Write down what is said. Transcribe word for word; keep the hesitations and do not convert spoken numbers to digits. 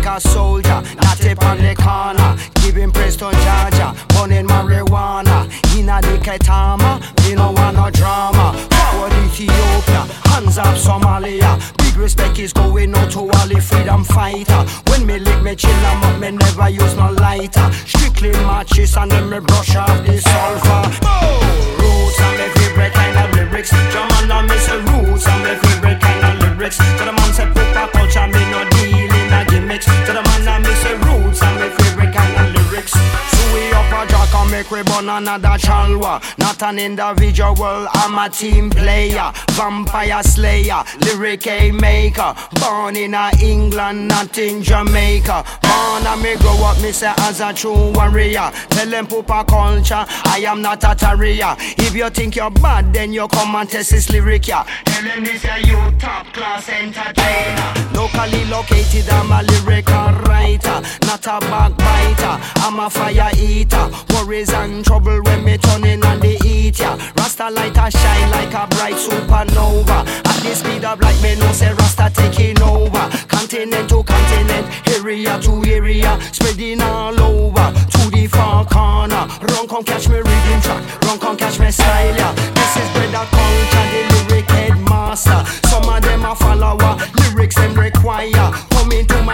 like a soldier, not tip on the corner. Giving praise to Jaja, burning marijuana. Inna the Ketama, we no want no drama. Forward Ethiopia, hands up Somalia. Big respect is going out to all the freedom fighter. When me lick me chill em up, me never use no lighter. Strictly matches and then me brush off the sulfur. Roots and my favorite kind of lyrics. Drum and I miss the roots and my favorite kind of lyrics. To the man say pop culture, me no deal in a gimmicks. To the man I miss the roots and my favorite kind of lyrics. So we up a jack and make we burn another chalwa. Not an individual, I'm a team player. Vampire slayer, lyric A maker. Born in a England, not in Jamaica. Born and me grow up, me say as a true warrior. Tell them pupa culture, I am not a terrier. If you think you're bad, then you come and test this lyric, yeah. Tell them this a you top class entertainer. Locally located, I'm a lyrical writer. Not a backbiter, I'm a fire eater. Worries and trouble when me turning on the heat, yeah. Rasta lighter shine like a bright supernova. At the speed of light, me know say Rasta taking over. Continent to continent, area to area, spreading all over to the far corner. Run come catch me reading track, run come catch me style, yeah. This is brother culture, the lyric headmaster. Some of them a follower, lyrics them require. Come into my